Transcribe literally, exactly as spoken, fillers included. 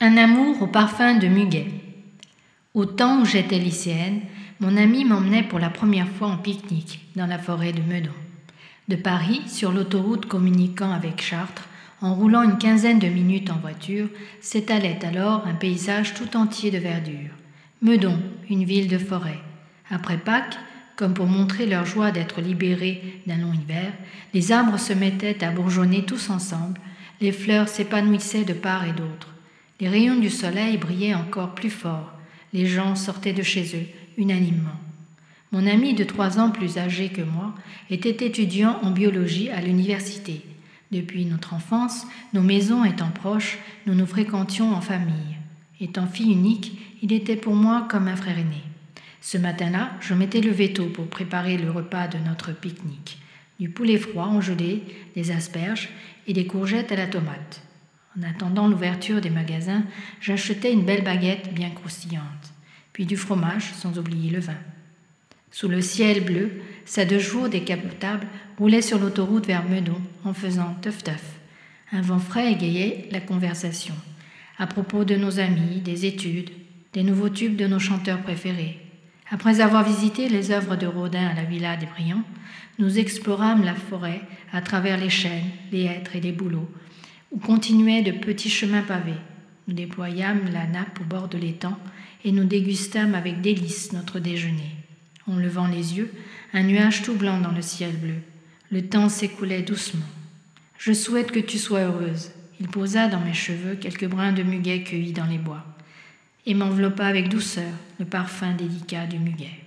Un amour au parfum de muguet. Au temps où j'étais lycéenne, mon ami m'emmenait pour la première fois en pique-nique dans la forêt de Meudon. De Paris, sur l'autoroute communiquant avec Chartres, en roulant une quinzaine de minutes en voiture, s'étalait alors un paysage tout entier de verdure. Meudon, une ville de forêt. Après Pâques, comme pour montrer leur joie d'être libérés d'un long hiver, les arbres se mettaient à bourgeonner tous ensemble, les fleurs s'épanouissaient de part et d'autre. Les rayons du soleil brillaient encore plus fort. Les gens sortaient de chez eux, unanimement. Mon ami de trois ans plus âgé que moi était étudiant en biologie à l'université. Depuis notre enfance, nos maisons étant proches, nous nous fréquentions en famille. Étant fille unique, il était pour moi comme un frère aîné. Ce matin-là, je m'étais levée tôt pour préparer le repas de notre pique-nique. Du poulet froid en gelée, des asperges et des courgettes à la tomate. En attendant l'ouverture des magasins, j'achetais une belle baguette bien croustillante, puis du fromage, sans oublier le vin. Sous le ciel bleu, sa deux jours décapotable roulait sur l'autoroute vers Meudon en faisant teuf-teuf. Un vent frais égayait la conversation, à propos de nos amis, des études, des nouveaux tubes de nos chanteurs préférés. Après avoir visité les œuvres de Rodin à la Villa des Briands, nous explorâmes la forêt à travers les chênes, les hêtres et les bouleaux, où continuaient de petits chemins pavés. Nous déployâmes la nappe au bord de l'étang et nous dégustâmes avec délice notre déjeuner. En levant les yeux, un nuage tout blanc dans le ciel bleu. Le temps s'écoulait doucement. « Je souhaite que tu sois heureuse. » Il posa dans mes cheveux quelques brins de muguet cueillis dans les bois et m'enveloppa avec douceur le parfum délicat du muguet.